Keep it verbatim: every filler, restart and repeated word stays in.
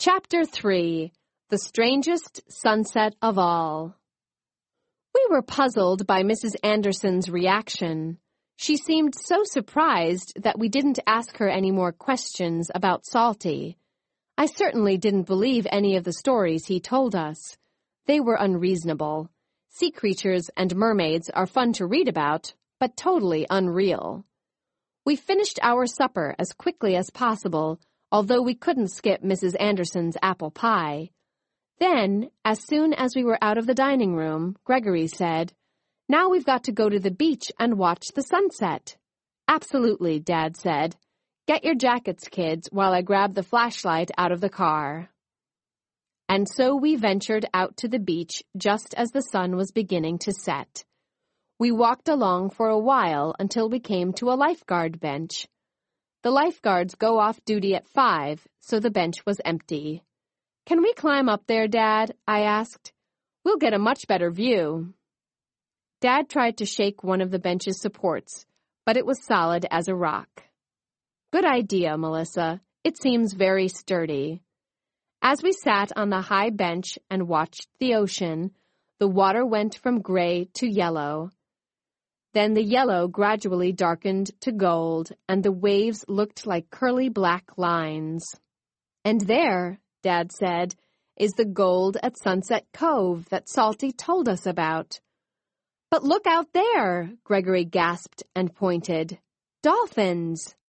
Chapter three. The Strangest Sunset of All. We were puzzled by Missus Anderson's reaction. She seemed so surprised that we didn't ask her any more questions about Salty. I certainly didn't believe any of the stories he told us. They were unreasonable. Sea creatures and mermaids are fun to read about, but totally unreal. We finished our supper as quickly as possible, although we couldn't skip Missus Anderson's apple pie. Then, as soon as we were out of the dining room, Gregory said, "Now we've got to go to the beach and watch the sunset." "Absolutely," Dad said. "Get your jackets, kids, while I grab the flashlight out of the car." And so we ventured out to the beach just as the sun was beginning to set. We walked along for a while until we came to a lifeguard bench. The lifeguards go off duty at five, so the bench was empty. "Can we climb up there, Dad?" I asked. "We'll get a much better view." Dad tried to shake one of the bench's supports, but it was solid as a rock. "Good idea, Melissa. It seems very sturdy." As we sat on the high bench and watched the ocean, the water went from gray to yellow. Then the yellow gradually darkened to gold, and the waves looked like curly black lines. "And there," Dad said, "is the gold at Sunset Cove that Salty told us about." "But look out there," Gregory gasped and pointed. "Dolphins!"